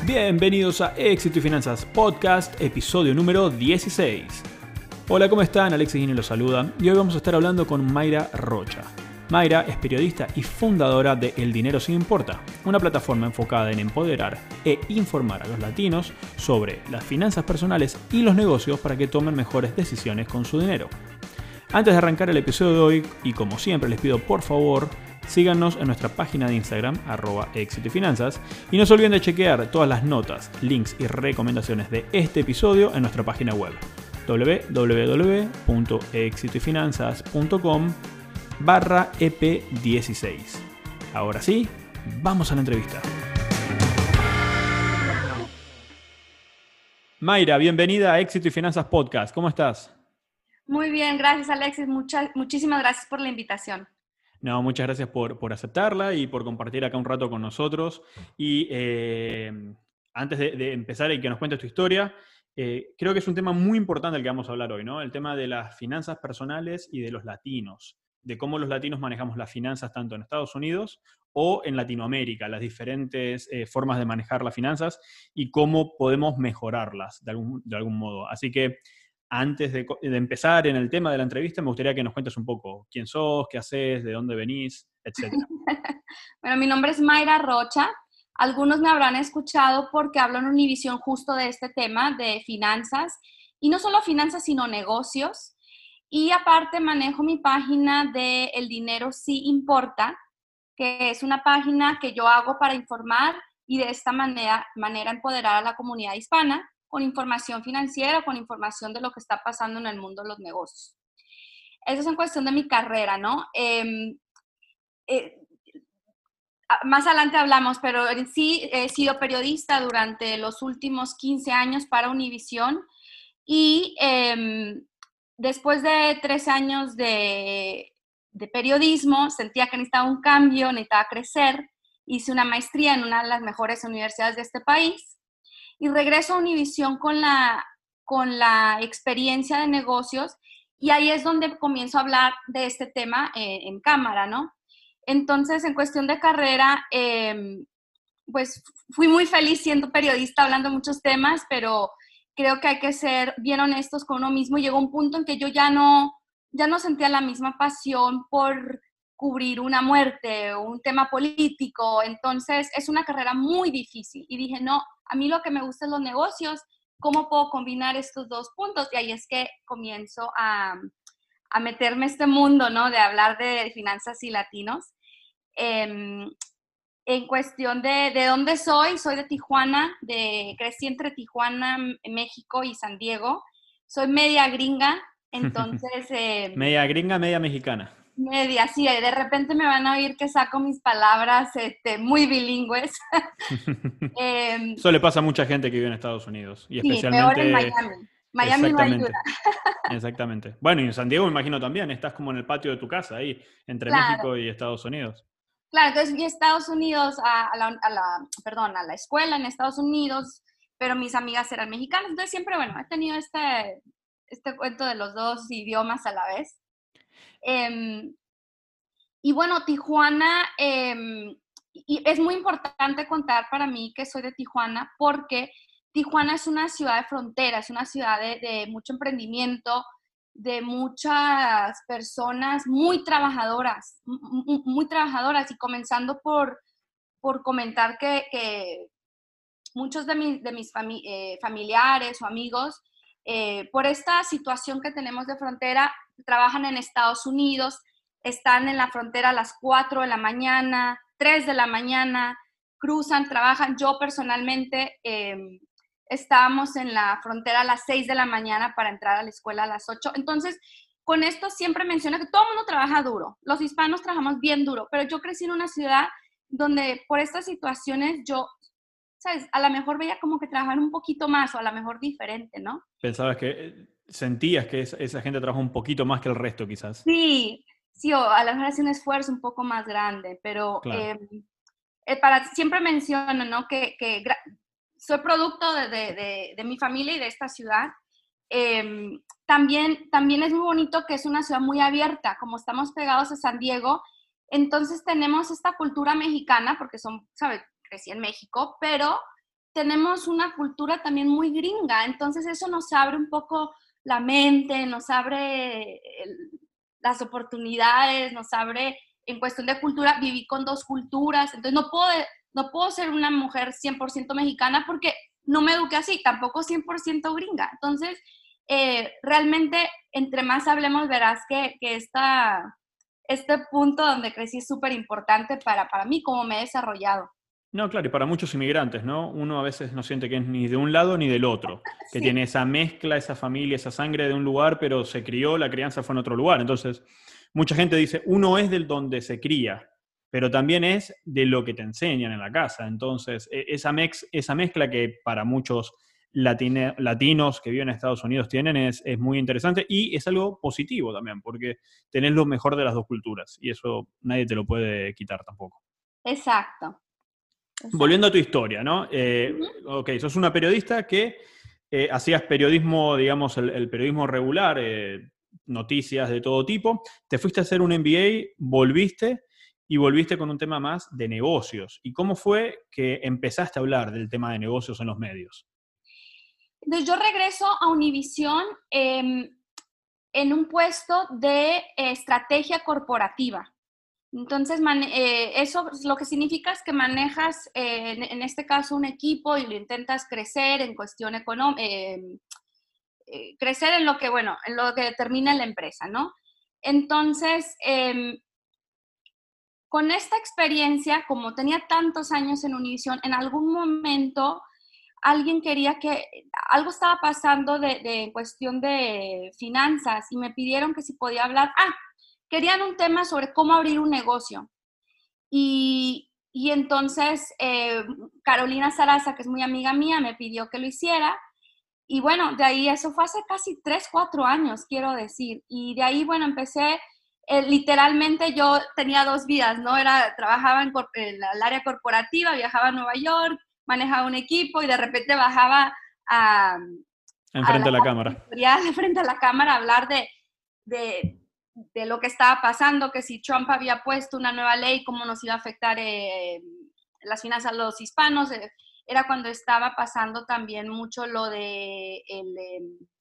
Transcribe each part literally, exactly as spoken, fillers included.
Bienvenidos a Éxito y Finanzas Podcast, episodio número dieciséis. Hola, ¿cómo están? Alexis Guini los saluda y hoy vamos a estar hablando con Mayra Rocha. Mayra es periodista y fundadora de El Dinero Sí Importa, una plataforma enfocada en empoderar e informar a los latinos sobre las finanzas personales y los negocios para que tomen mejores decisiones con su dinero. Antes de arrancar el episodio de hoy, y como siempre les pido por favor, síganos en nuestra página de Instagram, arroba éxito y finanzas, y no se olviden de chequear todas las notas, links y recomendaciones de este episodio en nuestra página web, doble u doble u doble u punto éxito y finanzas punto com barra E P dieciséis. Ahora sí, vamos a la entrevista. Mayra, bienvenida a Éxito y Finanzas Podcast. ¿Cómo estás? Muy bien, gracias Alexis. Muchas, muchísimas gracias por la invitación. No, muchas gracias por, por aceptarla y por compartir acá un rato con nosotros. Y eh, antes de, de empezar y que nos cuentes tu historia, eh, creo que es un tema muy importante el que vamos a hablar hoy, ¿no? El tema de las finanzas personales y de los latinos, de cómo los latinos manejamos las finanzas tanto en Estados Unidos o en Latinoamérica, las diferentes eh, formas de manejar las finanzas y cómo podemos mejorarlas de algún, de algún modo. Así que antes de, de empezar en el tema de la entrevista, me gustaría que nos cuentes un poco quién sos, qué haces, de dónde venís, etcétera. Bueno, mi nombre es Mayra Rocha. Algunos me habrán escuchado porque hablo en Univisión justo de este tema de finanzas, y no solo finanzas, sino negocios. Y aparte manejo mi página de El Dinero Sí Importa, que es una página que yo hago para informar y de esta manera, manera empoderar a la comunidad hispana con información financiera, con información de lo que está pasando en el mundo de los negocios. Eso es en cuestión de mi carrera, ¿no? Eh, eh, más adelante hablamos, pero en sí he sido periodista durante los últimos quince años para Univisión y eh, después de tres años de, de periodismo sentía que necesitaba un cambio, necesitaba crecer. Hice una maestría en una de las mejores universidades de este país y regreso a Univisión con la, con la experiencia de negocios, y ahí es donde comienzo a hablar de este tema eh, en cámara, ¿no? Entonces, en cuestión de carrera, eh, pues fui muy feliz siendo periodista, hablando de muchos temas, pero creo que hay que ser bien honestos con uno mismo. Llegó un punto en que yo ya no, ya no sentía la misma pasión por cubrir una muerte o un tema político. Entonces, es una carrera muy difícil. Y dije, no, a mí lo que me gusta es los negocios. ¿Cómo puedo combinar estos dos puntos? Y ahí es que comienzo a, a meterme a este mundo, ¿no? De hablar de finanzas y latinos. Eh, en cuestión de, de dónde soy, soy de Tijuana, de, crecí entre Tijuana, México y San Diego. Soy media gringa, entonces... Eh, media gringa, media mexicana. Media, sí, de repente me van a oír que saco mis palabras este, muy bilingües. eh, Eso le pasa a mucha gente que vive en Estados Unidos. Y sí, especialmente... peor en Miami. Miami no ayuda. Exactamente. Bueno, y en San Diego me imagino también, estás como en el patio de tu casa, ahí, entre claro. México y Estados Unidos. Claro, entonces fui a Estados Unidos, a, a, la, a, la, perdón, a la escuela en Estados Unidos, pero mis amigas eran mexicanas, entonces siempre, bueno, he tenido este, este cuento de los dos idiomas a la vez. Eh, y bueno, Tijuana, eh, y es muy importante contar para mí que soy de Tijuana, porque Tijuana es una ciudad de frontera, es una ciudad de, de mucho emprendimiento, de muchas personas muy trabajadoras, muy, muy trabajadoras, y comenzando por, por comentar que, que muchos de, mi, de mis fami eh, familiares o amigos, eh, por esta situación que tenemos de frontera, trabajan en Estados Unidos, están en la frontera a las cuatro de la mañana, tres de la mañana, cruzan, trabajan. Yo personalmente eh, estábamos en la frontera a las seis de la mañana para entrar a la escuela a las ocho. Entonces, con esto siempre menciono que todo el mundo trabaja duro. Los hispanos trabajamos bien duro, pero yo crecí en una ciudad donde por estas situaciones yo, ¿sabes? A lo mejor veía como que trabajar un poquito más o a lo mejor diferente, ¿no? Pensabas que, sentías que esa, esa gente trabaja un poquito más que el resto, quizás. Sí, sí, o a lo mejor hace un esfuerzo un poco más grande, pero claro. eh, eh, para, siempre menciono, ¿no? Que, que soy producto de, de, de, de mi familia y de esta ciudad. Eh, también, también es muy bonito que es una ciudad muy abierta, como estamos pegados a San Diego, entonces tenemos esta cultura mexicana, porque son, ¿sabes? Crecí en México, pero tenemos una cultura también muy gringa, entonces eso nos abre un poco la mente, nos abre el, las oportunidades, nos abre en cuestión de cultura, viví con dos culturas, entonces no puedo, no puedo ser una mujer cien por ciento mexicana porque no me eduqué así, tampoco cien por ciento gringa. Entonces, eh, realmente, entre más hablemos, verás que, que esta, este punto donde crecí es súper importante para, para mí, cómo me he desarrollado. No, claro, y para muchos inmigrantes, ¿no? Uno a veces no siente que es ni de un lado ni del otro, que Sí, tiene esa mezcla, esa familia, esa sangre de un lugar, pero se crió, la crianza fue en otro lugar. Entonces, mucha gente dice, uno es del donde se cría, pero también es de lo que te enseñan en la casa. Entonces, e- esa, mex, esa mezcla que para muchos latine, latinos que viven en Estados Unidos tienen es, es muy interesante y es algo positivo también, porque tenés lo mejor de las dos culturas y eso nadie te lo puede quitar tampoco. exacto, exacto. Volviendo a tu historia, ¿no? Eh, Ujú. ok, sos una periodista que eh, hacías periodismo, digamos, el, el periodismo regular, eh, noticias de todo tipo. Te fuiste a hacer un M B A, volviste y volviste con un tema más de negocios. ¿Y cómo fue que empezaste a hablar del tema de negocios en los medios? Entonces, yo regreso a Univisión eh, en un puesto de eh, estrategia corporativa. Entonces, man, eh, eso lo que significa es que manejas, eh, en, en, este caso, un equipo y lo intentas crecer en cuestión económica, eh, eh, crecer en lo que, bueno, en lo que determina la empresa, ¿no? Entonces, eh, con esta experiencia, como tenía tantos años en Univision, en algún momento alguien quería que, algo estaba pasando de, de cuestión de finanzas y me pidieron que si podía hablar, ah, querían un tema sobre cómo abrir un negocio. Y, y entonces eh, Carolina Sarasa, que es muy amiga mía, me pidió que lo hiciera. Y bueno, de ahí, eso fue hace casi tres, cuatro años, quiero decir. Y de ahí, bueno, empecé, eh, literalmente yo tenía dos vidas, ¿no? Era, trabajaba en, en el área corporativa, viajaba a Nueva York, manejaba un equipo y de repente bajaba a, a la Enfrente a la parte cámara. editorial, frente a la cámara, a hablar de, de, de lo que estaba pasando, que si Trump había puesto una nueva ley, cómo nos iba a afectar eh, las finanzas a los hispanos. Eh, era cuando estaba pasando también mucho lo de el, eh,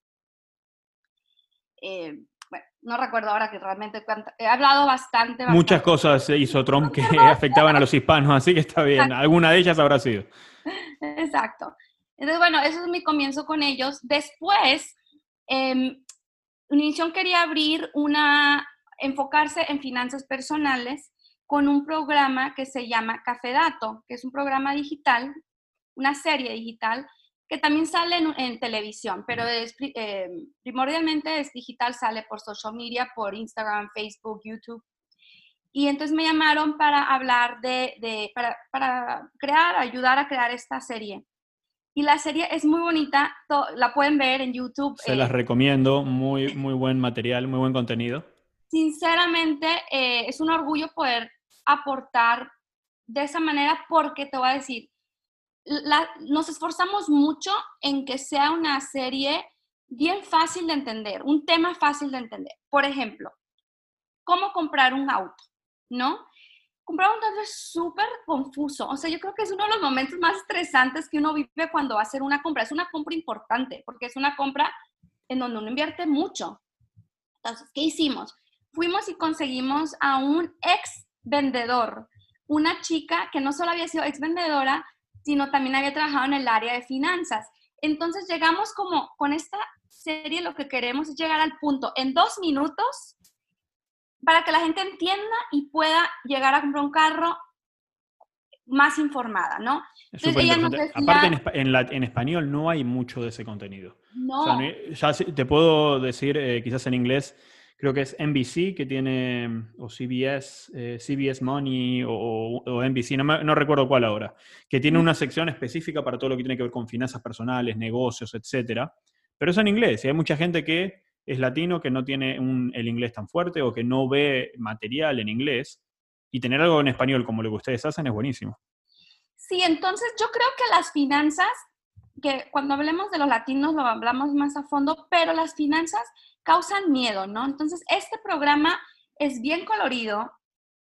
eh, bueno, no recuerdo ahora que realmente cuánto, he hablado bastante, Muchas bastante. cosas hizo Trump que afectaban a los hispanos, así que está bien. Alguna de ellas habrá sido. Exacto. Entonces, bueno, eso es mi comienzo con ellos. Después, eh, Univision quería abrir una, enfocarse en finanzas personales con un programa que se llama Café Dato, que es un programa digital, una serie digital, que también sale en, en televisión, pero es, eh, primordialmente es digital, sale por social media, por Instagram, Facebook, YouTube. Y entonces me llamaron para hablar de, de para, para crear, ayudar a crear esta serie. Y la serie es muy bonita, to, la pueden ver en YouTube. Se las Eh, recomiendo, muy, muy buen material, muy buen contenido. sinceramente, eh, es un orgullo poder aportar de esa manera porque te voy a decir, la, nos esforzamos mucho en que sea una serie bien fácil de entender, un tema fácil de entender. Por ejemplo, cómo comprar un auto, ¿no? Comprar un auto es súper confuso. O sea, yo creo que es uno de los momentos más estresantes que uno vive cuando va a hacer una compra. Es una compra importante porque es una compra en donde uno invierte mucho. Entonces, ¿qué hicimos? Fuimos y conseguimos a un ex vendedor, una chica que no solo había sido ex vendedora, sino también había trabajado en el área de finanzas. Entonces llegamos como con esta serie, lo que queremos es llegar al punto en dos minutos para que la gente entienda y pueda llegar a comprar un carro más informada, ¿no? Es Entonces súper ella nos interesante. Aparte, en, decía, espa- en, la- en español no hay mucho de ese contenido. O sea, no- no, ya sí- te puedo decir, eh, quizás en inglés, creo que es N B C que tiene, o C B S, eh, C B S Money o, o- o N B C, no, me- no recuerdo cuál ahora, que tiene una sección específica para todo lo que tiene que ver con finanzas personales, negocios, etcétera. Pero es en inglés y hay mucha gente que es latino, que no tiene un- el inglés tan fuerte o que no ve material en inglés. Y tener algo en español como lo que ustedes hacen es buenísimo. sí, entonces yo creo que las finanzas, que cuando hablemos de los latinos lo hablamos más a fondo, pero las finanzas causan miedo, ¿no? Entonces este programa es bien colorido,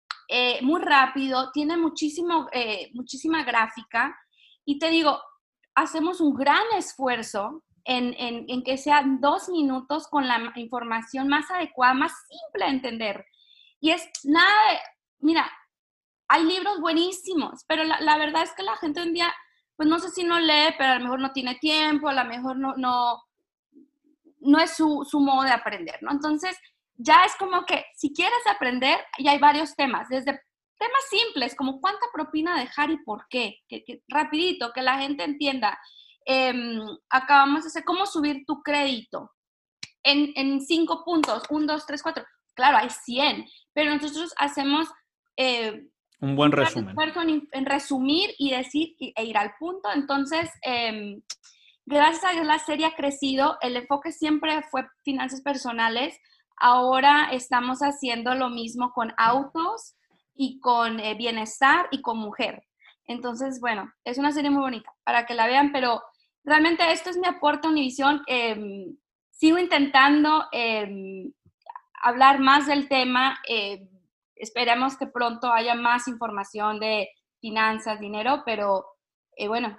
eh, muy rápido, tiene muchísimo, eh, muchísima gráfica y te digo, hacemos un gran esfuerzo en, en, en que sean dos minutos con la información más adecuada, más simple de entender. Y es nada de, mira, hay libros buenísimos, pero la, la verdad es que la gente hoy en día, pues no sé si no lee, pero a lo mejor no tiene tiempo, a lo mejor no, no, no es su, su modo de aprender, ¿no? Entonces, ya es como que si quieres aprender, ya hay varios temas, desde temas simples, como cuánta propina dejar y por qué, que, que rapidito, que la gente entienda. Eh, acabamos de hacer cómo subir tu crédito en, en cinco puntos, un, dos, tres, cuatro. Claro, hay cien, pero nosotros hacemos eh, un buen un gran resumen. esfuerzo en, en resumir y decir e ir al punto. Entonces, eh, gracias a Dios la serie ha crecido, el enfoque siempre fue finanzas personales, ahora estamos haciendo lo mismo con autos y con eh, bienestar y con mujer. Entonces, bueno, es una serie muy bonita para que la vean, pero realmente esto es mi aporte a Univisión. Eh, sigo intentando eh, hablar más del tema, eh, esperemos que pronto haya más información de finanzas, dinero, pero eh, bueno,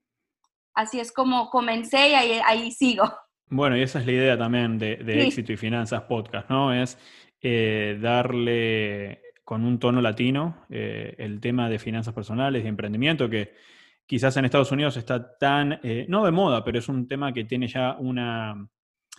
así es como comencé y ahí, ahí sigo. Bueno, y esa es la idea también de, de Sí. Éxito y Finanzas Podcast, ¿no? Es eh, darle con un tono latino eh, el tema de finanzas personales y emprendimiento que quizás en Estados Unidos está tan, eh, no de moda, pero es un tema que tiene ya una,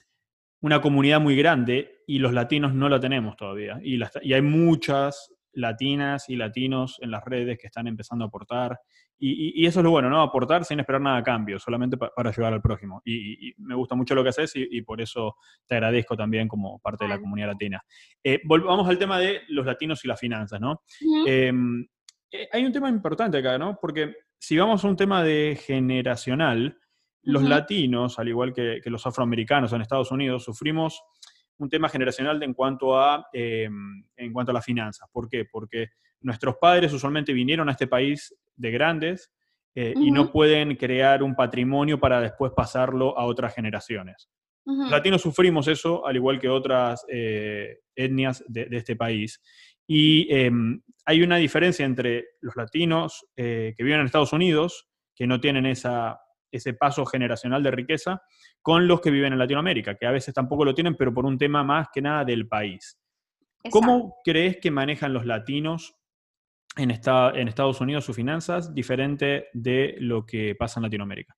una comunidad muy grande y los latinos no la tenemos todavía. Y, las, y hay muchas latinas y latinos en las redes que están empezando a aportar. Y, y, y eso es lo bueno, ¿no? Aportar sin esperar nada a cambio, solamente pa, para ayudar al prójimo. Y, y, me gusta mucho lo que haces y, y por eso te agradezco también como parte de la comunidad latina. Eh, volvamos al tema de los latinos y las finanzas, ¿no? Uh-huh. eh, eh, hay un tema importante acá, ¿no? Porque si vamos a un tema de generacional, los uh-huh. latinos, al igual que, que los afroamericanos en Estados Unidos, sufrimos un tema generacional de en, cuanto a, eh, en cuanto a las finanzas. ¿Por qué? Porque nuestros padres usualmente vinieron a este país de grandes eh, uh-huh. y no pueden crear un patrimonio para después pasarlo a otras generaciones. Uh-huh. Los latinos sufrimos eso, al igual que otras eh, etnias de, de este país. Y eh, hay una diferencia entre los latinos eh, que viven en Estados Unidos, que no tienen esa... ese paso generacional de riqueza, con los que viven en Latinoamérica, que a veces tampoco lo tienen, pero por un tema más que nada del país. Exacto. ¿Cómo crees que manejan los latinos en, esta, en Estados Unidos sus finanzas, diferente de lo que pasa en Latinoamérica?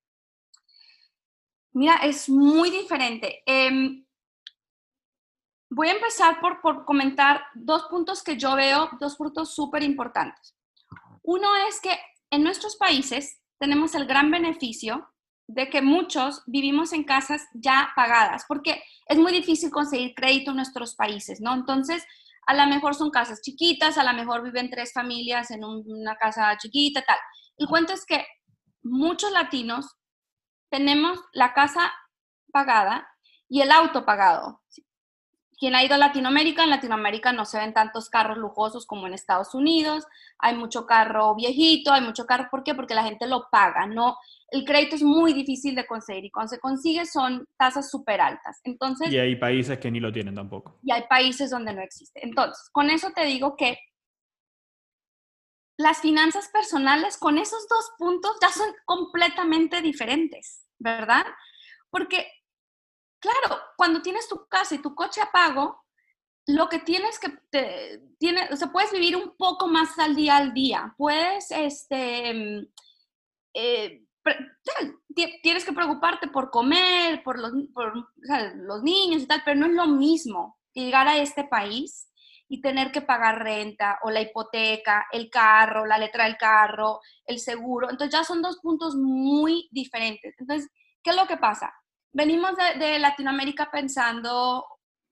Mira, es muy diferente. Eh, voy a empezar por, por comentar dos puntos que yo veo, dos puntos súper importantes. Uno es que en nuestros países tenemos el gran beneficio de que muchos vivimos en casas ya pagadas, porque es muy difícil conseguir crédito en nuestros países, ¿no? Entonces, a lo mejor son casas chiquitas, a lo mejor viven tres familias en un, una casa chiquita, tal. El cuento es que muchos latinos tenemos la casa pagada y el auto pagado. Quien ha ido a Latinoamérica, en Latinoamérica no se ven tantos carros lujosos como en Estados Unidos, hay mucho carro viejito, hay mucho carro, ¿por qué? Porque la gente lo paga, ¿no? El crédito es muy difícil de conseguir y cuando se consigue son tasas súper altas. Entonces, y hay países que ni lo tienen tampoco. Y hay países donde no existe. Entonces, con eso te digo que las finanzas personales con esos dos puntos ya son completamente diferentes, ¿verdad? Porque claro, cuando tienes tu casa y tu coche a pago, lo que tienes que, te, tiene, o sea, puedes vivir un poco más al día al día. Puedes, este, eh, tienes que preocuparte por comer, por, los, por o sea, los niños y tal, pero no es lo mismo que llegar a este país y tener que pagar renta o la hipoteca, el carro, la letra del carro, el seguro. Entonces ya son dos puntos muy diferentes. Entonces, ¿qué es lo que pasa? Venimos de, de Latinoamérica pensando,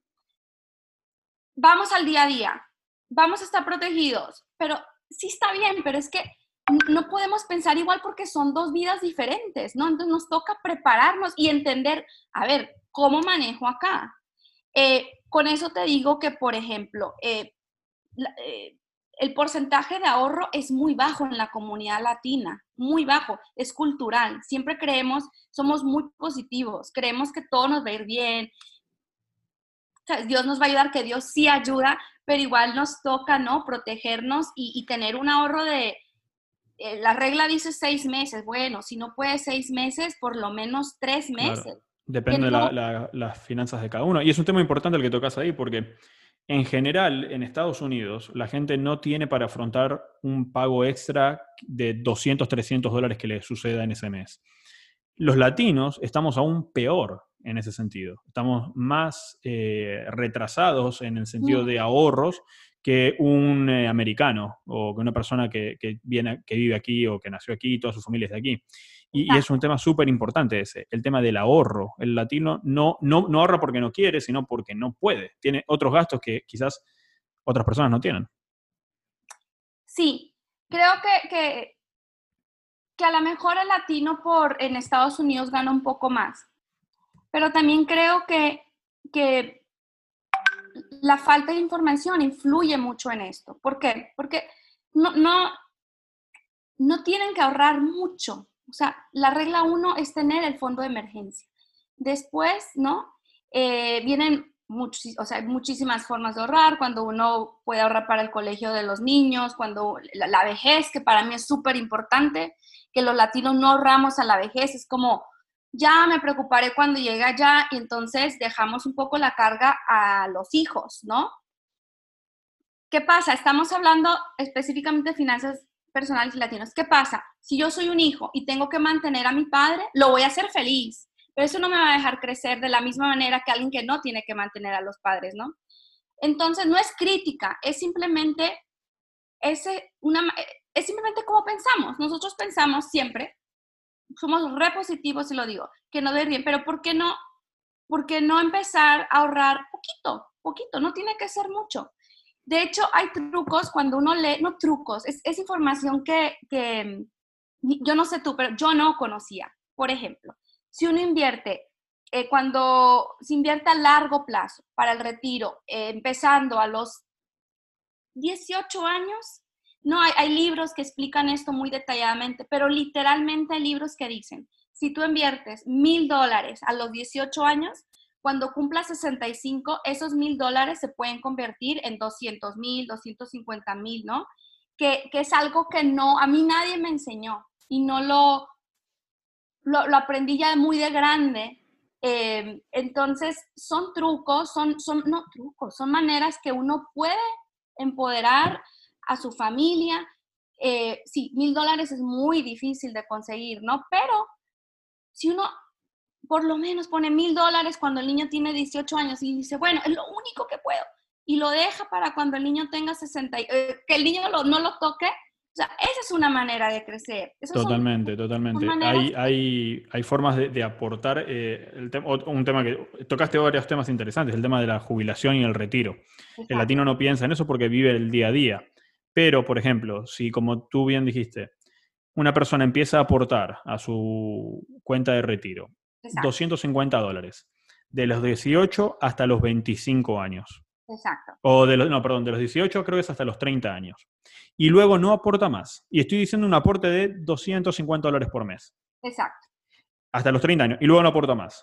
vamos al día a día, vamos a estar protegidos, pero sí está bien, pero es que no podemos pensar igual porque son dos vidas diferentes, ¿no? Entonces nos toca prepararnos y entender, a ver, ¿cómo manejo acá? Eh, con eso te digo que, por ejemplo, eh, la, eh, el porcentaje de ahorro es muy bajo en la comunidad latina, muy bajo, es cultural. Siempre creemos, somos muy positivos, creemos que todo nos va a ir bien, o sea, Dios nos va a ayudar, que Dios sí ayuda, pero igual nos toca, ¿no? Protegernos y, y tener un ahorro de, eh, la regla dice seis meses. Bueno, si no puede seis meses, por lo menos tres Claro, meses. Que depende de la- no, la- las finanzas de cada uno. Y es un tema importante el que tocas ahí, porque en general en Estados Unidos la gente no tiene para afrontar un pago extra de doscientos, trescientos dólares que le suceda en ese mes. Los latinos estamos aún peor en ese sentido. Estamos más eh, retrasados en el sentido de ahorros que un eh, americano o que una persona que, que viene, que vive aquí o que nació aquí, toda su familia es de aquí. Y, y es un tema súper importante ese, el tema del ahorro. El latino no, no, no ahorra porque no quiere, sino porque no puede. Tiene otros gastos que quizás otras personas no tienen. sí, creo que, que, que a lo mejor el latino por, en Estados Unidos gana un poco más, pero también creo que, que la falta de información influye mucho en esto. ¿Por qué? Porque no, no, no tienen que ahorrar mucho. O sea, la regla uno es tener el fondo de emergencia. Después, ¿no? Eh, vienen muchis, o sea, muchísimas formas de ahorrar, cuando uno puede ahorrar para el colegio de los niños, cuando la, la vejez, que para mí es súper importante, que los latinos no ahorramos a la vejez, es como, ya me preocuparé cuando llegue allá, y entonces dejamos un poco la carga a los hijos, ¿no? ¿Qué pasa? Estamos hablando específicamente de finanzas personales y latinos. ¿Qué pasa? Si yo soy un hijo y tengo que mantener a mi padre, lo voy a hacer feliz, pero eso no me va a dejar crecer de la misma manera que alguien que no tiene que mantener a los padres, ¿no? Entonces, no es crítica, es simplemente, ese, una, es simplemente como pensamos. Nosotros pensamos siempre, somos repositivos y lo digo, que no debe bien, pero ¿por qué no, por qué no empezar a ahorrar poquito, poquito? No tiene que ser mucho. De hecho, hay trucos cuando uno lee, no trucos, es, es información que, que yo no sé tú, pero yo no conocía. Por ejemplo, si uno invierte, eh, cuando se invierte a largo plazo para el retiro, eh, empezando a los dieciocho años, no, hay, hay libros que explican esto muy detalladamente, pero literalmente hay libros que dicen, si tú inviertes mil dólares a los dieciocho años, cuando cumplas sesenta y cinco, esos mil dólares se pueden convertir en doscientos mil, doscientos cincuenta mil, ¿no? Que, que es algo que no, a mí nadie me enseñó y no lo, lo, lo aprendí ya muy de grande. Eh, entonces, son trucos, son, son, no trucos, son maneras que uno puede empoderar a su familia. Eh, sí, mil dólares es muy difícil de conseguir, ¿no? Pero si uno por lo menos pone mil dólares cuando el niño tiene dieciocho años y dice, bueno, es lo único que puedo, y lo deja para cuando el niño tenga sesenta, eh, que el niño lo, no lo toque, o sea, esa es una manera de crecer. Esas son, Totalmente, son totalmente. maneras Hay, que, hay, hay formas de, de aportar, eh, el tem- ot- un tema que tocaste varios temas interesantes, el tema de la jubilación y el retiro. El exacto, latino no piensa en eso porque vive el día a día. Pero, por ejemplo, si como tú bien dijiste, una persona empieza a aportar a su cuenta de retiro exacto, doscientos cincuenta dólares de los dieciocho hasta los veinticinco años. exacto, O de los, no, perdón, de los dieciocho creo que es hasta los treinta años. Y luego no aporta más. Y estoy diciendo un aporte de doscientos cincuenta dólares por mes. exacto. Hasta los treinta años. Y luego no aporta más.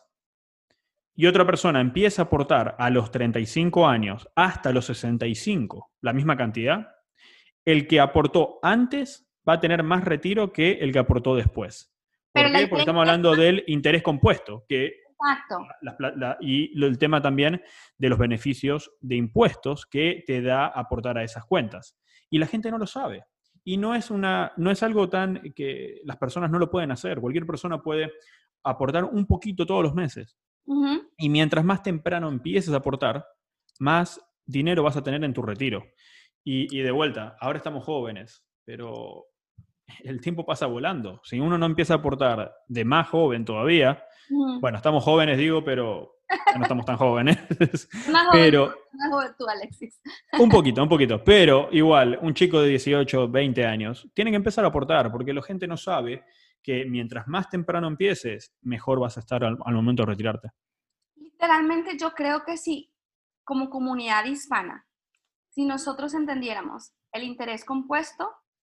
Y otra persona empieza a aportar a los treinta y cinco años hasta los sesenta y cinco, la misma cantidad. El que aportó antes va a tener más retiro que el que aportó después. Pero ¿Por la qué? Porque estamos diferencia es, hablando del interés compuesto, que exacto, la- la- la- y el tema también de los beneficios de impuestos que te da aportar a esas cuentas. Y la gente no lo sabe. Y no es, una, no es algo tan que las personas no lo pueden hacer. Cualquier persona puede aportar un poquito todos los meses. uh-huh. Y mientras más temprano empieces a aportar, más dinero vas a tener en tu retiro. Y, y de vuelta, ahora estamos jóvenes, pero el tiempo pasa volando. Si uno no empieza a aportar de más joven todavía, Uh-huh. bueno, estamos jóvenes, digo, pero ya no estamos tan jóvenes. Más joven, Pero más joven tú, Alexis. un poquito, un poquito. Pero igual, un chico de dieciocho, veinte años, tiene que empezar a aportar, porque la gente no sabe que mientras más temprano empieces, mejor vas a estar al, al momento de retirarte. Literalmente yo creo que sí, como comunidad hispana, si nosotros entendiéramos el interés compuesto,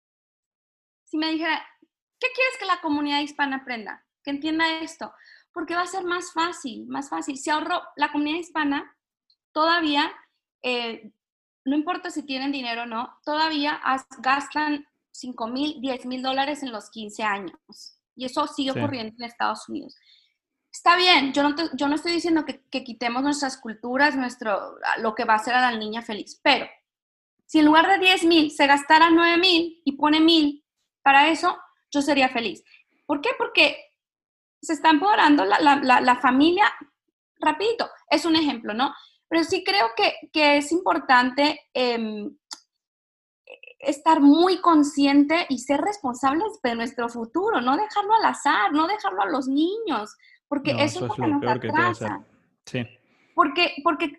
si me dijera, ¿qué quieres que la comunidad hispana aprenda? Que entienda esto, porque va a ser más fácil, más fácil. Si ahorro, la comunidad hispana todavía, eh, no importa si tienen dinero o no, todavía as, gastan cinco mil, diez mil dólares en los quince años. Y eso sigue Sí. ocurriendo en Estados Unidos. Está bien, yo no, te, yo no estoy diciendo que, que quitemos nuestras culturas, nuestro, lo que va a hacer a la niña feliz, pero si en lugar de diez mil se gastara nueve mil y pone mil para eso, yo sería feliz. ¿Por qué? Porque se está empoderando la, la, la, la familia rapidito. Es un ejemplo, ¿no? Pero sí creo que, que es importante eh, estar muy consciente y ser responsables de nuestro futuro, no dejarlo al azar, no dejarlo a los niños, porque No, eso eso es lo es que lo nos peor que puede hacer. atrasa. Sí. Porque, porque,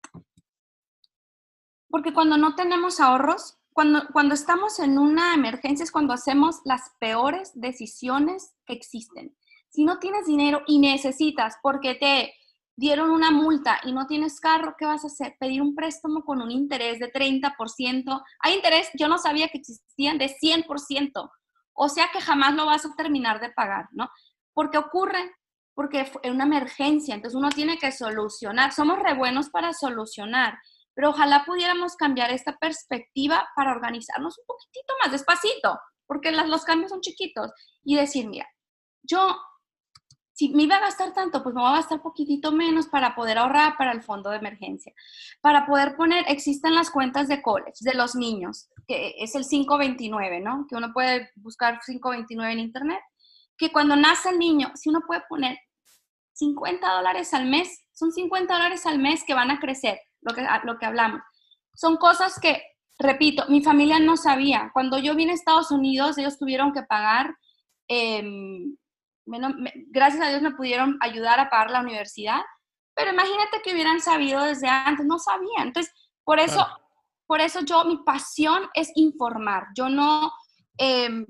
porque cuando no tenemos ahorros, cuando, cuando estamos en una emergencia es cuando hacemos las peores decisiones que existen. Si no tienes dinero y necesitas porque te dieron una multa y no tienes carro, ¿qué vas a hacer? Pedir un préstamo con un interés de treinta por ciento. Hay interés, yo no sabía que existían, de cien por ciento. O sea que jamás lo vas a terminar de pagar, ¿no? Porque ocurre, porque es una emergencia, entonces uno tiene que solucionar. Somos re buenos para solucionar, pero ojalá pudiéramos cambiar esta perspectiva para organizarnos un poquitito más despacito, porque las, los cambios son chiquitos, y decir, mira, yo si me iba a gastar tanto, pues me voy a gastar poquitito menos para poder ahorrar para el fondo de emergencia. Para poder poner, existen las cuentas de college de los niños, que es el cinco veintinueve, ¿no? Que uno puede buscar cinco veintinueve en internet, que cuando nace el niño, si uno puede poner cincuenta dólares al mes, son cincuenta dólares al mes que van a crecer, lo que, lo que hablamos. Son cosas que, repito, mi familia no sabía. Cuando yo vine a Estados Unidos, ellos tuvieron que pagar... Eh, Menos, me, gracias a Dios me pudieron ayudar a pagar la universidad, pero imagínate que hubieran sabido desde antes, no sabían. Entonces, por eso, Claro. por eso yo, mi pasión es informar. Yo no, eh,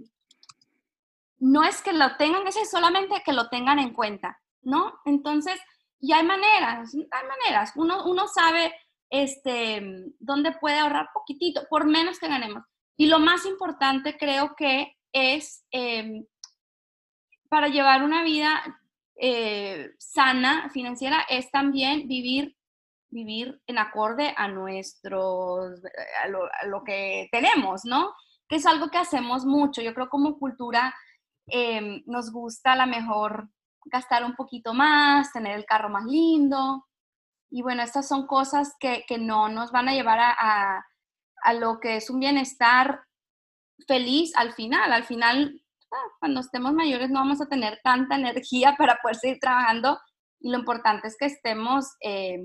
no es que lo tengan, es solamente que lo tengan en cuenta, ¿no? Entonces, y hay maneras, hay maneras. Uno, uno sabe este, dónde puede ahorrar poquitito, por menos que ganemos. Y lo más importante creo que es... Eh, para llevar una vida eh, sana, financiera, es también vivir, vivir en acorde a nuestros, a lo, a lo que tenemos, ¿no? Que es algo que hacemos mucho. Yo creo como cultura eh, nos gusta a lo mejor gastar un poquito más, tener el carro más lindo. Y bueno, estas son cosas que, que no nos van a llevar a, a, a lo que es un bienestar feliz al final. Al final, cuando estemos mayores no vamos a tener tanta energía para poder seguir trabajando y lo importante es que estemos eh,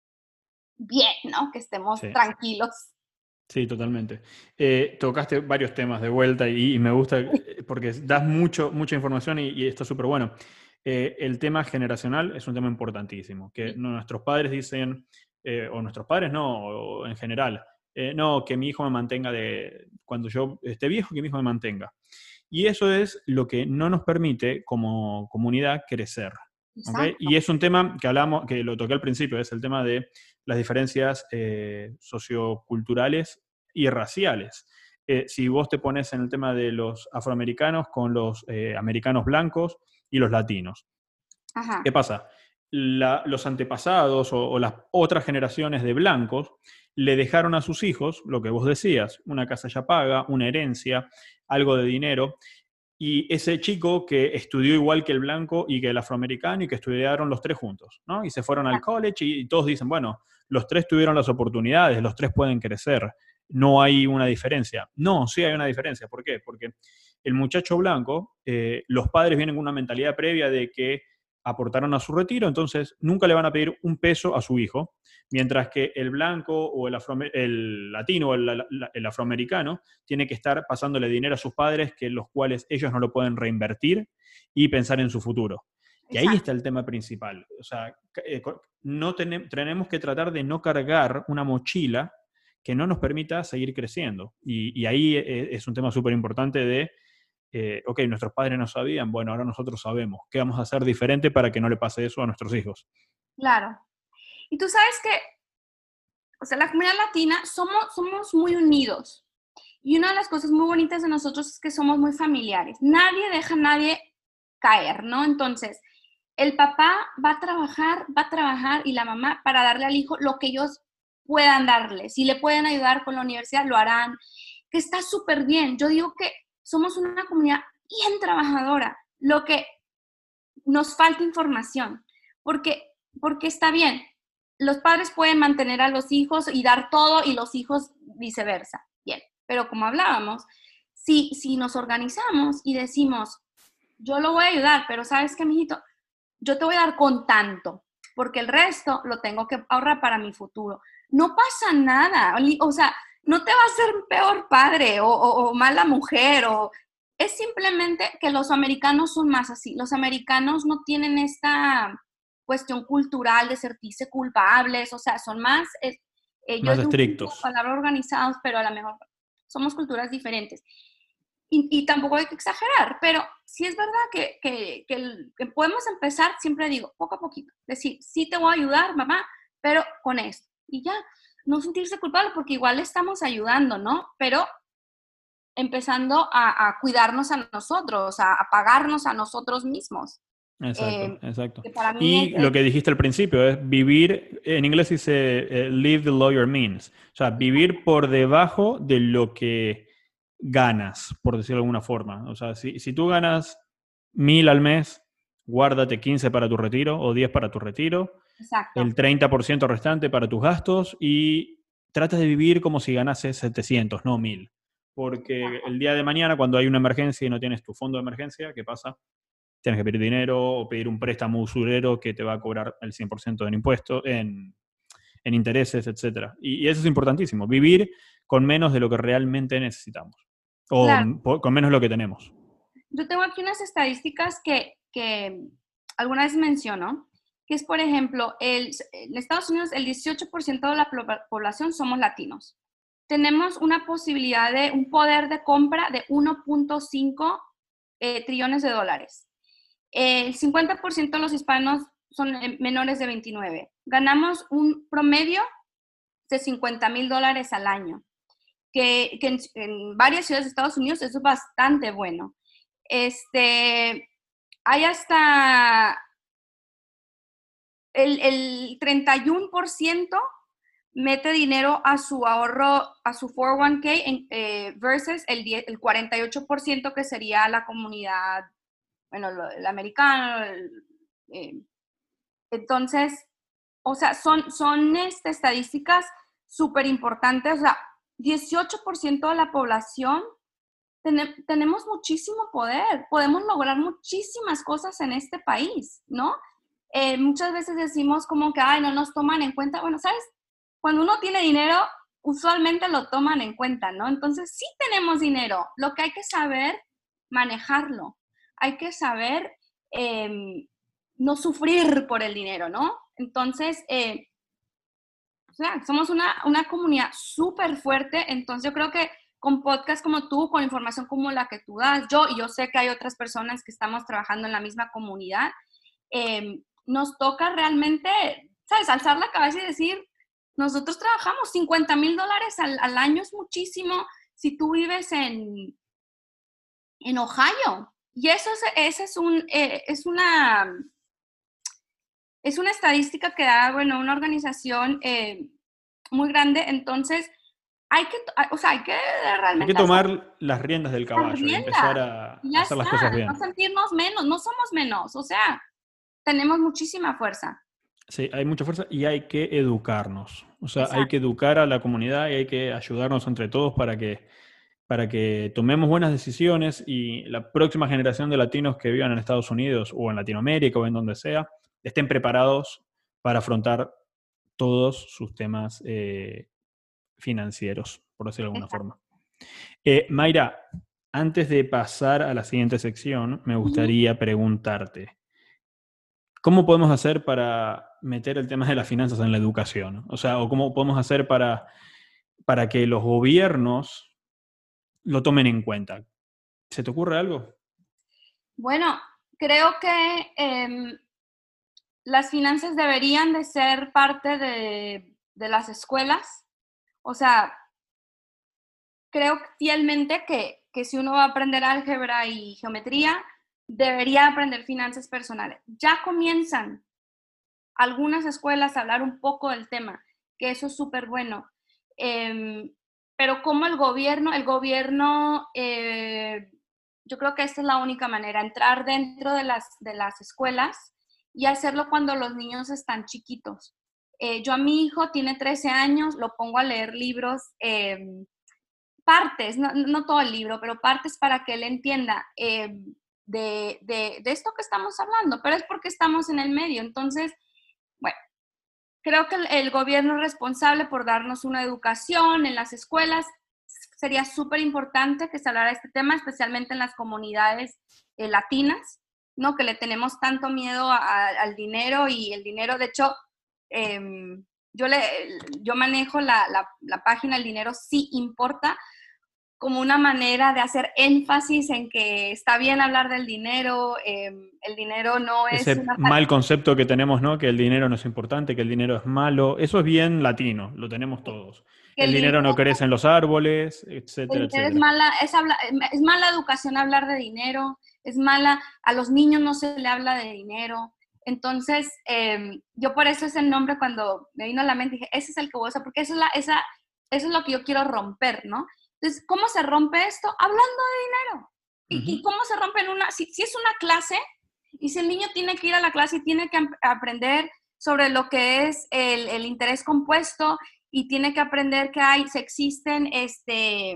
bien, ¿no? Que estemos Sí. tranquilos. Sí, totalmente. Eh, tocaste varios temas de vuelta y, y me gusta porque das mucho, mucha información y, y está súper bueno. Eh, el tema generacional es un tema importantísimo, que Sí. nuestros padres dicen, eh, o nuestros padres no, o en general, eh, no, que mi hijo me mantenga de, cuando yo esté viejo, que mi hijo me mantenga. Y eso es lo que no nos permite como comunidad crecer. ¿Okay? Exacto. Y es un tema que hablamos, que lo toqué al principio, es el tema de las diferencias eh, socioculturales y raciales. Eh, si vos te pones en el tema de los afroamericanos con los eh, americanos blancos y los latinos, Ajá. ¿qué pasa? La, los antepasados o, o las otras generaciones de blancos le dejaron a sus hijos, lo que vos decías, una casa ya paga, una herencia, algo de dinero, y ese chico que estudió igual que el blanco y que el afroamericano y que estudiaron los tres juntos, ¿no? Y se fueron al college y, y todos dicen, bueno, los tres tuvieron las oportunidades, los tres pueden crecer, no hay una diferencia. No, sí hay una diferencia. ¿Por qué? Porque el muchacho blanco, eh, los padres vienen con una mentalidad previa de que aportaron a su retiro, entonces nunca le van a pedir un peso a su hijo, mientras que el blanco o el, afro, el latino o el, el afroamericano tiene que estar pasándole dinero a sus padres, que los cuales ellos no lo pueden reinvertir y pensar en su futuro. Y ahí está el tema principal. O sea, no ten, tenemos que tratar de no cargar una mochila que no nos permita seguir creciendo. Y, y ahí es un tema súper importante de Eh, ok, nuestros padres no sabían, bueno, ahora nosotros sabemos. ¿Qué vamos a hacer diferente para que no le pase eso a nuestros hijos? Claro. Y tú sabes que, o sea, la comunidad latina somos, somos muy unidos. Y una de las cosas muy bonitas de nosotros es que somos muy familiares. Nadie deja a nadie caer, ¿no? Entonces, el papá va a trabajar, va a trabajar y la mamá para darle al hijo lo que ellos puedan darle. Si le pueden ayudar con la universidad, lo harán. que está súper bien. Yo digo que somos una comunidad bien trabajadora. Lo que nos falta información, porque, porque está bien. Los padres pueden mantener a los hijos y dar todo y los hijos viceversa. Bien, pero como hablábamos, si, si nos organizamos y decimos, yo lo voy a ayudar, pero ¿sabes qué, mijito? Yo te voy a dar con tanto, porque el resto lo tengo que ahorrar para mi futuro. No pasa nada, o sea, no te va a hacer peor padre o, o, o mala mujer, o es simplemente que los americanos son más así. Los americanos no tienen esta cuestión cultural de sentirse culpables, o sea, son más, eh, eh, yo Más es un estrictos. palabra organizados, pero a lo mejor somos culturas diferentes. Y, y tampoco hay que exagerar, pero sí es verdad que, que, que, el, que podemos empezar, siempre digo, poco a poquito. Decir, sí te voy a ayudar, mamá, pero con esto. Y ya, no sentirse culpable, porque igual le estamos ayudando, ¿no? Pero empezando a, a cuidarnos a nosotros, a, a pagarnos a nosotros mismos. Exacto, Eh, exacto. que para mí Y es, lo es, que dijiste al principio es vivir, en inglés dice eh, live below your means, o sea, vivir por debajo de lo que ganas, por decirlo de alguna forma. O sea, si, si tú ganas mil al mes, guárdate quince para tu retiro o diez para tu retiro, exacto. el treinta por ciento restante para tus gastos y tratas de vivir como si ganases setecientos, no mil. Porque el día de mañana, cuando hay una emergencia y no tienes tu fondo de emergencia, ¿qué pasa? Tienes que pedir dinero o pedir un préstamo usurero que te va a cobrar el cien por ciento en impuestos, en, en intereses, etcétera. Y, y eso es importantísimo, vivir con menos de lo que realmente necesitamos o Claro, por, con menos de lo que tenemos. yo tengo aquí unas estadísticas que, que alguna vez menciono, que es, por ejemplo, el, en Estados Unidos el dieciocho por ciento de la población somos latinos. Tenemos una posibilidad de un poder de compra de uno punto cinco eh, trillones de dólares. El cincuenta por ciento de los hispanos son menores de veintinueve. Ganamos un promedio de cincuenta mil dólares al año, que, que en, en varias ciudades de Estados Unidos eso es bastante bueno. Este, hay hasta el, el treinta y uno por ciento mete dinero a su ahorro, a su cuatro oh uno k en, eh, versus el, diez, el cuarenta y ocho por ciento que sería la comunidad, bueno, lo, el americano. El, eh, entonces, o sea, son, son este, estadísticas súper importantes. O sea, dieciocho por ciento de la población ten, tenemos muchísimo poder. Podemos lograr muchísimas cosas en este país, ¿no? Eh, muchas veces decimos como que, ay, no nos toman en cuenta. Bueno, ¿sabes? Cuando uno tiene dinero, usualmente lo toman en cuenta, ¿no? Entonces, sí tenemos dinero. Lo que hay que saber manejarlo. Hay que saber eh, no sufrir por el dinero, ¿no? Entonces, eh, o sea, somos una, una comunidad súper fuerte. Entonces, yo creo que con podcasts como tú, con información como la que tú das, yo, y yo sé que hay otras personas que estamos trabajando en la misma comunidad, eh, nos toca realmente, ¿sabes? Alzar la cabeza y decir, nosotros trabajamos cincuenta mil dólares al, al año, es muchísimo si tú vives en, en Ohio. Y eso es, ese es, un, eh, es, una, es una estadística que da, bueno, una organización eh, muy grande. Entonces, hay que, o sea, hay que Hay que realmente hacer tomar las riendas del la caballo y empezar rienda. a, a Y ya hacer las está, cosas no bien. sentirnos menos, no somos menos, o sea, tenemos muchísima fuerza. Sí, hay mucha fuerza y hay que educarnos. O sea, hay que Exacto. educar a la comunidad y hay que ayudarnos entre todos para que, para que tomemos buenas decisiones y la próxima generación de latinos que vivan en Estados Unidos o en Latinoamérica o en donde sea, estén preparados para afrontar todos sus temas eh, financieros, por decirlo de alguna Exacto. forma. Eh, Mayra, antes de pasar a la siguiente sección, me Uh-huh. gustaría preguntarte, ¿cómo podemos hacer para meter el tema de las finanzas en la educación? O sea, o cómo podemos hacer para, para que los gobiernos lo tomen en cuenta. ¿Se te ocurre algo? Bueno, creo que eh, las finanzas deberían de ser parte de, de las escuelas. O sea, creo fielmente que, que si uno va a aprender álgebra y geometría, debería aprender finanzas personales. Ya comienzan algunas escuelas a hablar un poco del tema, que eso es súper bueno. Eh, pero como el gobierno, el gobierno, eh, yo creo que esta es la única manera, entrar dentro de las, de las escuelas y hacerlo cuando los niños están chiquitos. Eh, yo a mi hijo tiene trece años, lo pongo a leer libros, eh, partes, no, no, todo el libro, pero partes para que él entienda eh, de, de, de esto que estamos hablando, pero es porque estamos en el medio. Entonces, bueno, creo que el, el gobierno es responsable por darnos una educación en las escuelas. Sería súper importante que se hablara de este tema, especialmente en las comunidades eh, latinas, ¿no? Que le tenemos tanto miedo a, a, al dinero y el dinero, de hecho, eh, yo, le, yo manejo la, la, la página El Dinero Sí Importa como una manera de hacer énfasis en que está bien hablar del dinero, eh, el dinero no es Ese una... mal concepto que tenemos, ¿no? Que el dinero no es importante, que el dinero es malo. Eso es bien latino, lo tenemos todos. Que El el dinero, dinero no crece en los árboles, etcétera, el dinero es etcétera. mala, es, habla, es mala educación hablar de dinero, es mala, a los niños no se le habla de dinero. Entonces, eh, yo por eso ese nombre cuando me vino a la mente dije, ese es el que voy a usar, porque eso es, la, esa, eso es lo que yo quiero romper, ¿no? Entonces, ¿cómo se rompe esto? Hablando de dinero. ¿Y, uh-huh. ¿Y cómo se rompe en una, si, si es una clase, y si el niño tiene que ir a la clase y tiene que aprender sobre lo que es el, el interés compuesto y tiene que aprender que hay, se existen este,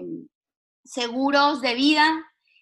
seguros de vida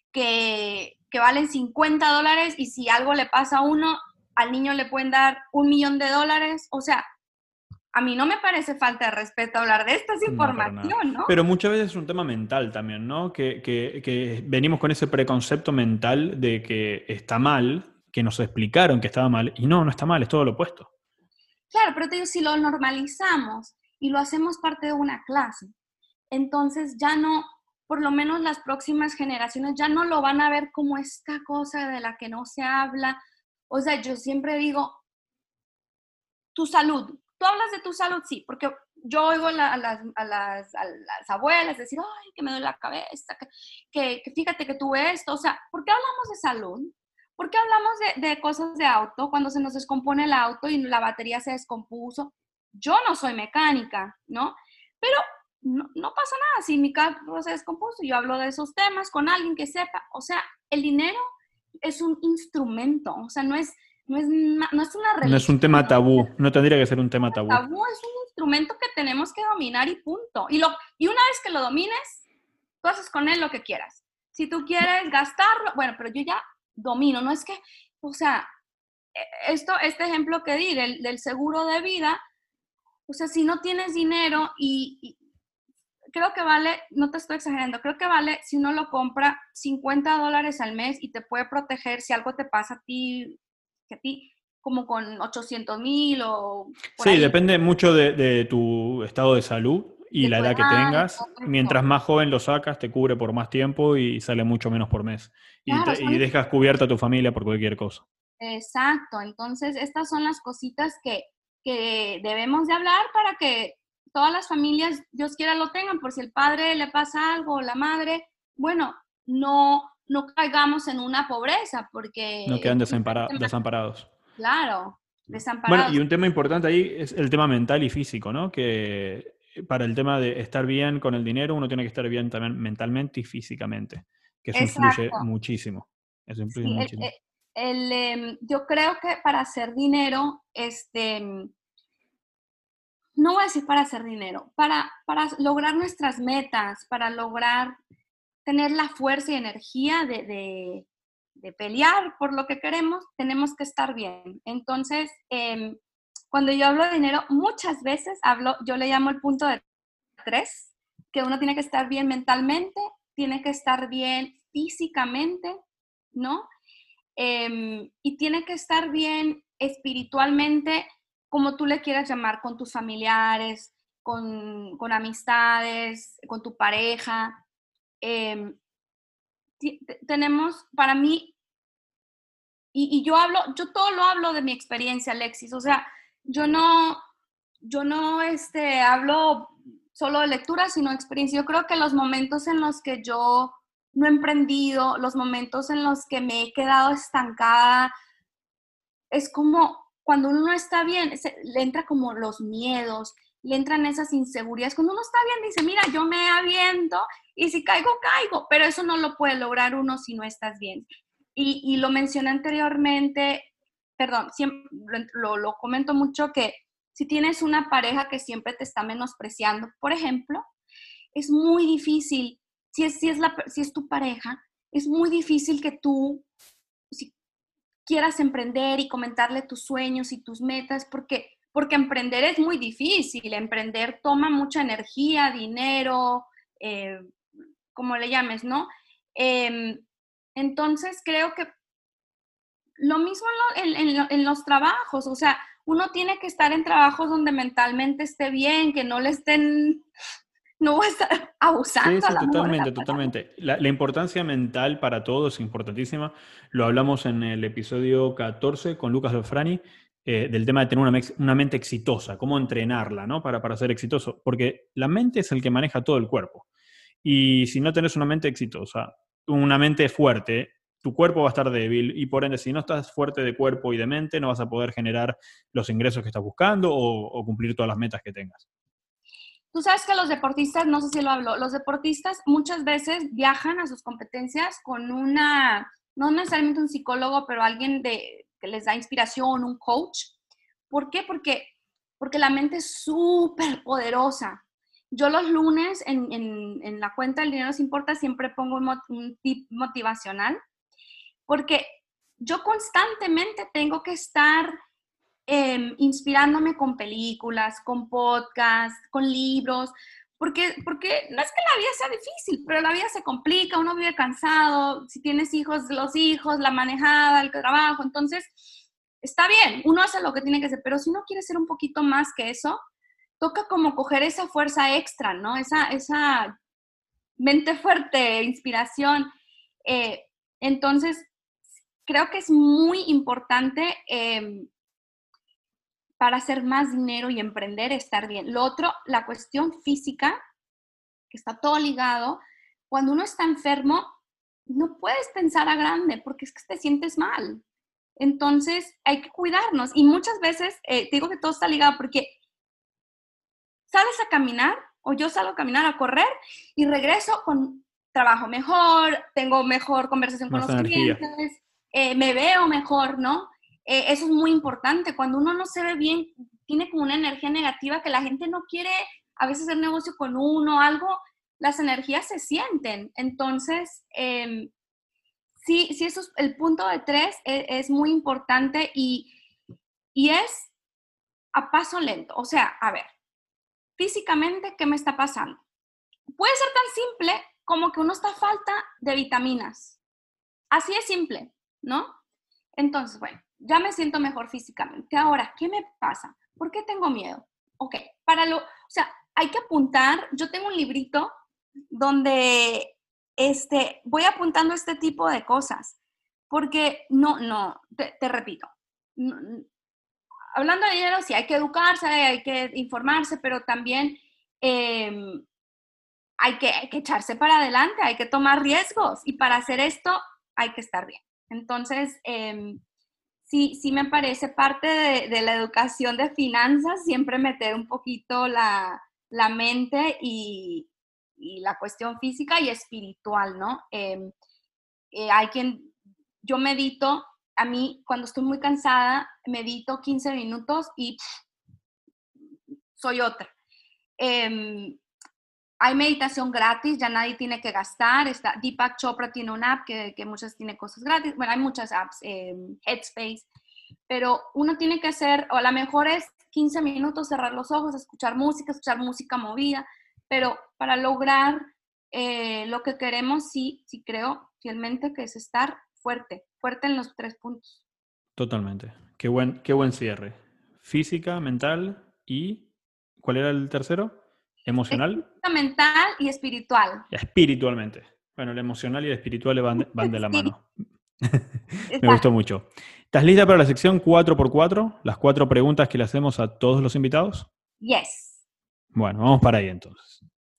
que, que valen cincuenta dólares y si algo le pasa a uno, al niño le pueden dar un millón de dólares. O sea, a mí no me parece falta de respeto hablar de esta información, ¿no? ¿no? Pero muchas veces es un tema mental también, ¿no? Que, que, que venimos con ese preconcepto mental de que está mal, que nos explicaron que estaba mal, y no, no está mal, es todo lo opuesto. Claro, pero te digo, si lo normalizamos y lo hacemos parte de una clase, entonces ya no, por lo menos las próximas generaciones ya no lo van a ver como esta cosa de la que no se habla. O sea, yo siempre digo, tu salud. ¿Tú hablas de tu salud? Sí, porque yo oigo la, a, las, a, las, a las abuelas decir, ay, que me duele la cabeza, que, que, que fíjate que tuve esto. O sea, ¿por qué hablamos de salud? ¿Por qué hablamos de, de cosas de auto cuando se nos descompone el auto y la batería se descompuso? Yo no soy mecánica, ¿no? Pero no, no pasa nada. Si mi carro se descompuso, yo hablo de esos temas con alguien que sepa. O sea, el dinero es un instrumento, o sea, no es, no es, no es una religión. No es un tema tabú, no tendría que ser un tema tabú. Tabú es un instrumento que tenemos que dominar y punto. Y, lo, y una vez que lo domines, tú haces con él lo que quieras. Si tú quieres gastarlo, bueno, pero yo ya domino, no es que, o sea, esto, este ejemplo que di del, del seguro de vida, o sea, si no tienes dinero y, y creo que vale, no te estoy exagerando, creo que vale, si uno lo compra, cincuenta dólares al mes y te puede proteger si algo te pasa a ti, que a ti, como con ochocientos mil o por Sí, ahí. depende mucho de, de tu estado de salud y de la edad edad, que tengas. Mientras más joven lo sacas, te cubre por más tiempo y sale mucho menos por mes. Y, claro, te, y dejas cubierta a tu familia por cualquier cosa. Exacto, entonces estas son las cositas que, que debemos de hablar para que todas las familias, Dios quiera, lo tengan, por si el padre le pasa algo o la madre, bueno, no, no caigamos en una pobreza, porque... No quedan es desampara- desamparados. Claro, Bueno, desamparados. y un tema importante ahí es el tema mental y físico, ¿no? Que para el tema de estar bien con el dinero, uno tiene que estar bien también mentalmente y físicamente, que eso influye Exacto. muchísimo. Eso influye Sí, muchísimo. el, el, el, yo creo que para hacer dinero, este... no voy a decir para hacer dinero, para, para lograr nuestras metas, para lograr tener la fuerza y energía de, de, de pelear por lo que queremos, tenemos que estar bien. Entonces, eh, cuando yo hablo de dinero, muchas veces hablo, yo le llamo el punto de tres, que uno tiene que estar bien mentalmente, tiene que estar bien físicamente, ¿no? Eh, y tiene que estar bien espiritualmente, como tú le quieras llamar, con tus familiares, con, con amistades, con tu pareja. Eh, tenemos, para mí, y, y yo hablo, yo todo lo hablo de mi experiencia, Alexis, o sea, yo no, yo no este, hablo solo de lectura, sino de experiencia. Yo creo que los momentos en los que yo no he emprendido, los momentos en los que me he quedado estancada, es como cuando uno no está bien, se, le entra como los miedos le entran esas inseguridades. Cuando uno está bien, dice, mira, yo me aviento y si caigo, caigo, pero eso no lo puede lograr uno si no estás bien. Y, y lo mencioné anteriormente, perdón, siempre, lo, lo comento mucho, que si tienes una pareja que siempre te está menospreciando, por ejemplo, es muy difícil, si es, si es, la, si es tu pareja, es muy difícil que tú si quieras emprender y comentarle tus sueños y tus metas, porque, porque emprender es muy difícil, emprender toma mucha energía, dinero, eh, como le llames, ¿no? Eh, entonces creo que lo mismo en, en, en los trabajos, o sea, uno tiene que estar en trabajos donde mentalmente esté bien, que no le estén, no voy a estar abusando Sí, a sí, la mejor de la totalmente, palabra. totalmente. La, la importancia mental para todos es importantísima. Lo hablamos en el episodio catorce con Lucas Lofrani, eh, del tema de tener una, mex- una mente exitosa, cómo entrenarla, ¿no? Para, para ser exitoso. Porque la mente es el que maneja todo el cuerpo. Y si no tenés una mente exitosa, una mente fuerte, tu cuerpo va a estar débil y por ende, si no estás fuerte de cuerpo y de mente, no vas a poder generar los ingresos que estás buscando o, o cumplir todas las metas que tengas. Tú sabes que los deportistas, no sé si lo hablo, los deportistas muchas veces viajan a sus competencias con una, no necesariamente un psicólogo, pero alguien de, que les da inspiración, un coach. ¿Por qué? Porque, porque la mente es súper poderosa. Yo los lunes en, en, en la cuenta del dinero nos importa siempre pongo un, un tip motivacional, porque yo constantemente tengo que estar eh, inspirándome con películas, con podcasts, con libros, porque, porque no es que la vida sea difícil, pero la vida se complica, uno vive cansado, si tienes hijos, los hijos, la manejada, el trabajo, entonces está bien, uno hace lo que tiene que hacer, pero si uno quiere ser un poquito más que eso, toca como coger esa fuerza extra, ¿no? Esa, esa mente fuerte, inspiración. Eh, entonces, creo que es muy importante eh, para hacer más dinero y emprender, estar bien. Lo otro, la cuestión física, que está todo ligado. Cuando uno está enfermo, no puedes pensar a grande porque es que te sientes mal. Entonces, hay que cuidarnos. Y muchas veces, eh, te digo que todo está ligado porque sales a caminar o yo salgo a caminar, a correr y regreso con trabajo mejor, tengo mejor conversación con Más los energía. clientes, eh, me veo mejor, ¿no? Eh, eso es muy importante. Cuando uno no se ve bien, tiene como una energía negativa que la gente no quiere a veces hacer negocio con uno, algo, las energías se sienten. Entonces, eh, sí, sí, eso es el punto de tres, es, es muy importante y, y es a paso lento. O sea, a ver, físicamente, ¿qué me está pasando? Puede ser tan simple como que uno está a falta de vitaminas. Así es simple, ¿no? Entonces, bueno, ya me siento mejor físicamente. Ahora, ¿qué me pasa? ¿Por qué tengo miedo? Ok, para lo, o sea, hay que apuntar. Yo tengo un librito donde este, voy apuntando este tipo de cosas, porque no, no, te, te repito, no, hablando de dinero, sí, hay que educarse, hay que informarse, pero también eh, hay, que, hay que echarse para adelante, hay que tomar riesgos y para hacer esto hay que estar bien. Entonces, eh, sí, sí me parece parte de, de, la educación de finanzas, siempre meter un poquito la, la mente y, y, la cuestión física y espiritual, ¿no? Eh, eh, hay quien, yo medito, a mí cuando estoy muy cansada, medito quince minutos y pff, soy otra. Eh, hay meditación gratis, ya nadie tiene que gastar. Está, Deepak Chopra tiene una app que, que muchas tiene cosas gratis. Bueno, hay muchas apps, eh, Headspace, pero uno tiene que hacer, o a lo mejor es quince minutos, cerrar los ojos, escuchar música, escuchar música movida, pero para lograr eh, lo que queremos, sí, sí creo fielmente que es estar fuerte, fuerte en los tres puntos. Totalmente. Qué buen, qué buen cierre. Física, mental y... ¿Cuál era el tercero? Emocional. Física, mental y espiritual. Y espiritualmente. Bueno, el emocional y el espiritual van de, van de la Sí, mano. Me gustó exacto. mucho. ¿Estás lista para la sección cuatro por cuatro? Las cuatro preguntas que le hacemos a todos los invitados. Yes. Bueno, vamos para ahí entonces.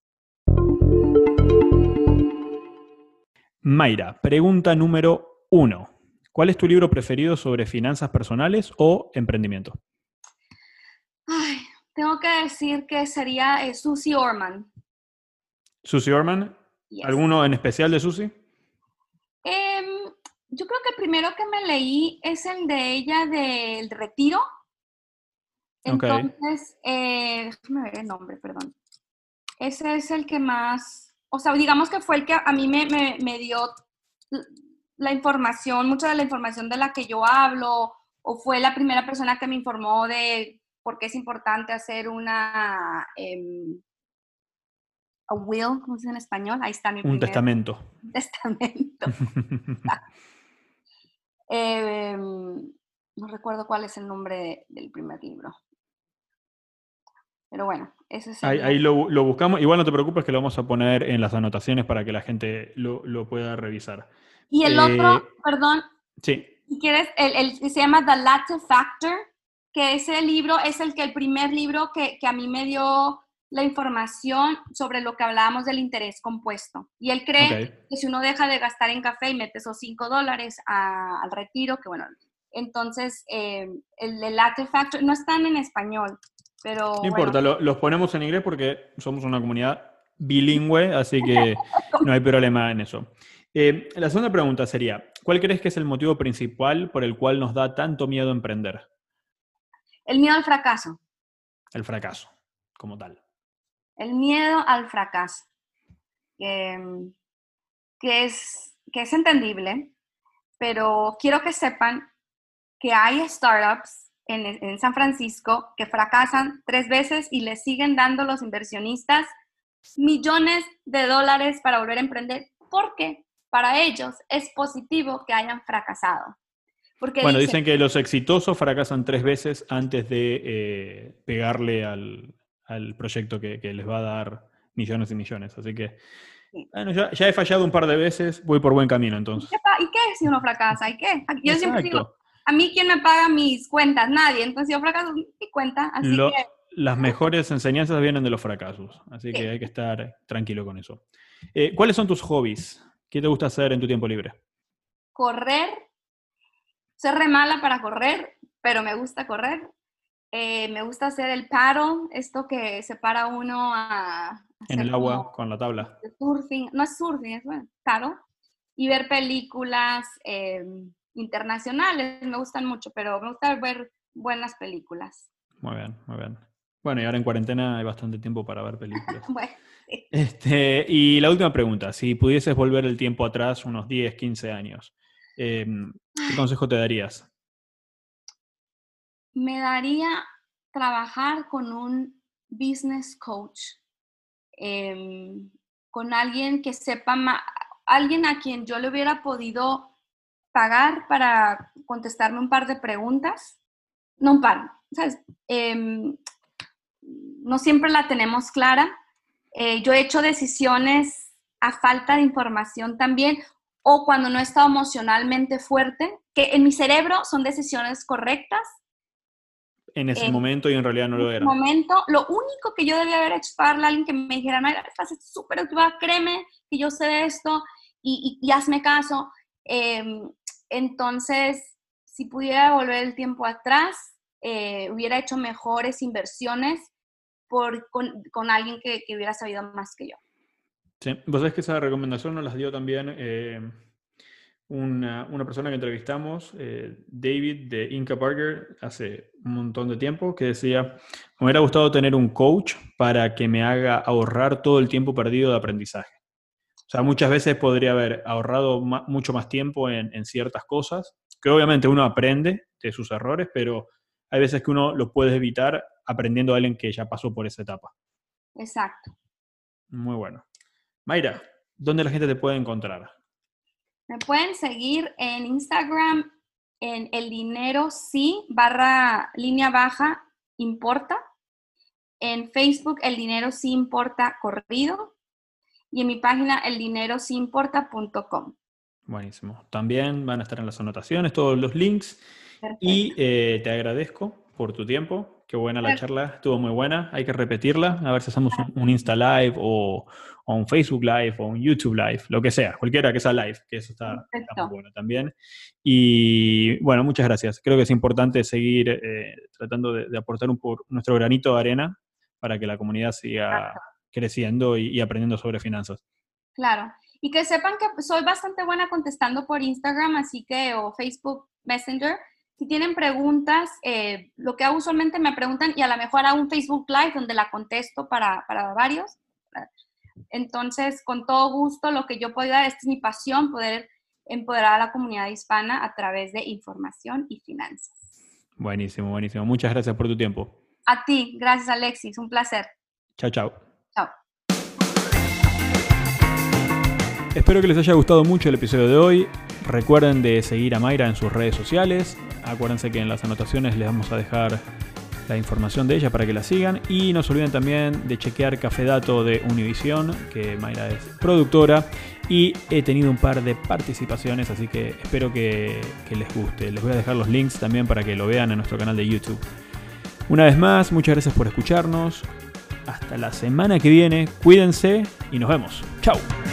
Mayra, pregunta número uno. ¿Cuál es tu libro preferido sobre finanzas personales o emprendimiento? Ay, tengo que decir que sería eh, Susie Orman. Susie Orman. Yes. ¿Alguno en especial de Susie? Eh, yo creo que el primero que me leí es el de ella del Retiro. Entonces, okay. eh, déjame ver el nombre, perdón. Ese es el que más, o sea, digamos que fue el que a mí me, me, me dio la información, mucha de la información de la que yo hablo, o fue la primera persona que me informó de por qué es importante hacer una, um, a will, ¿cómo se dice en español? Ahí está mi Un primer testamento. testamento. eh, no recuerdo cuál es el nombre de, del primer libro. Pero bueno, ese es el... Ahí, ahí lo, lo buscamos. Igual no te preocupes que lo vamos a poner en las anotaciones para que la gente lo, lo pueda revisar. Y el eh, otro, perdón, sí. si quieres, el, el, se llama The Latte Factor, que ese libro es el que el primer libro que, que a mí me dio la información sobre lo que hablábamos del interés compuesto. Y él cree okay. que si uno deja de gastar en café y mete esos cinco dólares a, al retiro, que bueno, entonces eh, el, el Latte Factor no están en español, pero no bueno. importa, lo, los ponemos en inglés porque somos una comunidad bilingüe, así que no hay problema en eso. Eh, la segunda pregunta sería, ¿cuál crees que es el motivo principal por el cual nos da tanto miedo emprender? El miedo al fracaso. El fracaso, como tal. El miedo al fracaso, que, que, es, que es entendible, pero quiero que sepan que hay startups en, en San Francisco que fracasan tres veces y le siguen dando los inversionistas millones de dólares para volver a emprender, porque para ellos es positivo que hayan fracasado. Porque bueno, dicen, dicen que los exitosos fracasan tres veces antes de eh, pegarle al, al proyecto que, que les va a dar millones y millones. Así que, sí. bueno, ya, ya he fallado un par de veces, voy por buen camino entonces. ¿Y qué, ¿Y qué si uno fracasa? ¿Y qué? Yo Exacto. siempre digo, a mí ¿quién me paga mis cuentas? Nadie. Entonces yo fracaso mi cuenta, así Lo, que... Las mejores enseñanzas vienen de los fracasos, así que sí. hay que estar tranquilo con eso. Eh, ¿Cuáles son tus hobbies? ¿Qué te gusta hacer en tu tiempo libre? Correr. Soy re mala para correr, pero me gusta correr. Eh, me gusta hacer el paddle, esto que separa uno a... En el agua, con la tabla. Surfing, no es surfing, es bueno, paddle. Y ver películas eh, internacionales, me gustan mucho, pero me gusta ver buenas películas. Muy bien, muy bien. Bueno, y ahora en cuarentena hay bastante tiempo para ver películas. Bueno, sí. este, y la última pregunta, si pudieses volver el tiempo atrás unos diez, quince años, eh, ¿qué consejo te darías? Me daría trabajar con un business coach, eh, con alguien que sepa más, alguien a quien yo le hubiera podido pagar para contestarme un par de preguntas, no un par, ¿sabes? Eh, no siempre la tenemos clara. Eh, yo he hecho decisiones a falta de información también, o cuando no he estado emocionalmente fuerte, que en mi cerebro son decisiones correctas. En ese eh, momento y en realidad no lo eran. En ese momento, lo único que yo debía haber hecho es pagarle a alguien que me dijera, no, estás súper activada, créeme que yo sé de esto y, y, y hazme caso. Eh, entonces, si pudiera volver el tiempo atrás, eh, hubiera hecho mejores inversiones por, con, con alguien que, que hubiera sabido más que yo. Sí, vos sabés que esa recomendación nos las dio también eh, una, una persona que entrevistamos, eh, David de Inca Burger, hace un montón de tiempo, que decía, me hubiera gustado tener un coach para que me haga ahorrar todo el tiempo perdido de aprendizaje. O sea, muchas veces podría haber ahorrado ma- mucho más tiempo en, en ciertas cosas, que obviamente uno aprende de sus errores, pero hay veces que uno lo puede evitar aprendiendo a alguien que ya pasó por esa etapa. Exacto. Muy bueno. Mayra, ¿dónde la gente te puede encontrar? Me pueden seguir en Instagram en el dinero sí barra línea baja importa. En Facebook el dinero sí importa corrido. Y en mi página el dinero sí importa punto com. Buenísimo. También van a estar en las anotaciones todos los links. Perfecto. Y eh, te agradezco por tu tiempo, Qué buena la charla, estuvo muy buena. Hay que repetirla, a ver si hacemos un, un Insta Live o, o un Facebook Live o un YouTube Live, lo que sea, cualquiera que sea live, que eso está, está muy bueno también. Y bueno, muchas gracias. Creo que es importante seguir eh, tratando de, de aportar un por nuestro granito de arena para que la comunidad siga Exacto. creciendo y, y aprendiendo sobre finanzas. Claro. Y que sepan que soy bastante buena contestando por Instagram, así que, o Facebook Messenger. Si tienen preguntas, eh, lo que hago usualmente me preguntan y a lo mejor hago un Facebook Live donde la contesto para, para varios. Entonces, con todo gusto, lo que yo puedo dar, esta es mi pasión, poder empoderar a la comunidad hispana a través de información y finanzas. Buenísimo, buenísimo. Muchas gracias por tu tiempo. A ti, gracias Alexis, un placer. Chao, chao. Chao. Espero que les haya gustado mucho el episodio de hoy. Recuerden de seguir a Mayra en sus redes sociales. Acuérdense que en las anotaciones les vamos a dejar la información de ella para que la sigan. Y no se olviden también de chequear Café Dato de Univision, que Mayra es productora. Y he tenido un par de participaciones, así que espero que, que les guste. Les voy a dejar los links también para que lo vean en nuestro canal de YouTube. Una vez más, muchas gracias por escucharnos. Hasta la semana que viene. Cuídense y nos vemos. Chau.